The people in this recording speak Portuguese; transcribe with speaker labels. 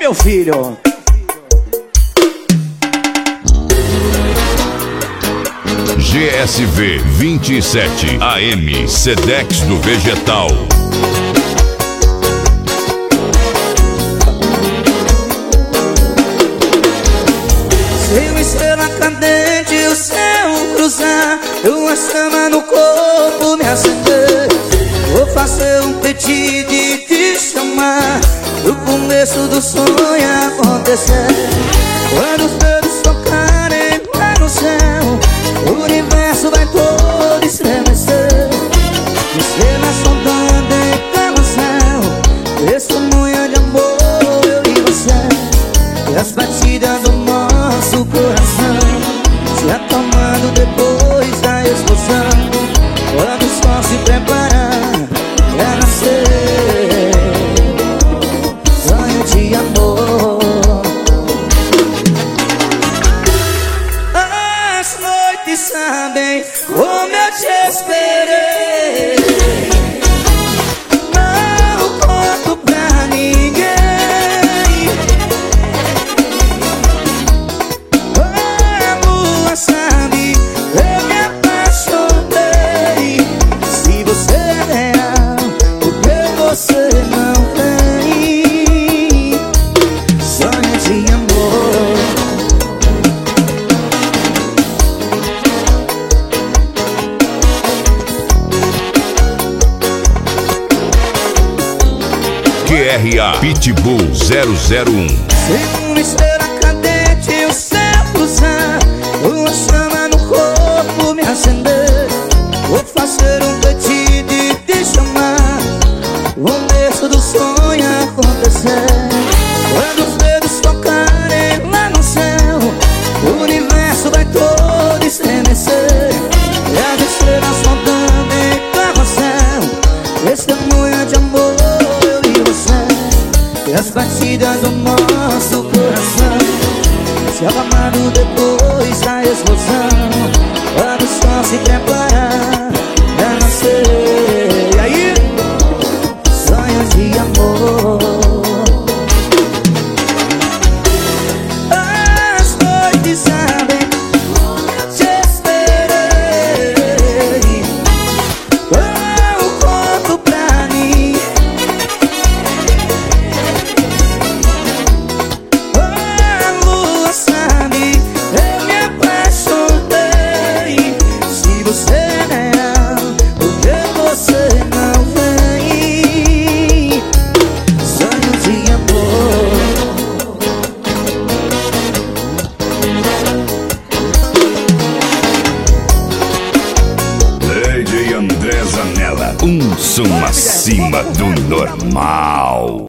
Speaker 1: meu filho.
Speaker 2: GSV 27 AM Sedex do Vegetal.
Speaker 3: Se uma estrela cadente o céu cruzar, uma chama no corpo me acender, vou fazer um pedido e te chamar, o começo do sonho acontecer. Quando os dedos tocarem lá no céu, o universo vai todo estremecer. Estrelas sondando em carrossel, testemunha de amor, eu e você. E as batidas do nosso coração se acalmando depois da explosão, quando o sol se preparar pra nascer. Sonho de amor. As noites sabem como eu te esperei, não conto pra ninguém. A lua sabe, eu me apaixonei. Se você é real, porque você não tem. Sonho de amor.
Speaker 2: QRA Pitbull 001.
Speaker 3: Se uma estrela cadente o céu cruzar, uma chama no corpo me acender, vou fazer um pedido e te chamar, o começo do sonho acontecer. Quando os dedos tocarem lá no céu, o universo vai todo estremecer. E as estrelas rodando em carrossel, testemunha de amor, eu e você. E as batidas do nosso coração se acalmando depois da explosão, quando o sol se preparar pra nascer. E aí? Sonhos de amor. As noites sabem, te esperei, eu conto pra mim. A lua sabe, eu me apaixonei. Se você é real, porque você não vem. Sonho de amor.
Speaker 2: Lady André Zanella. Um som acima do normal.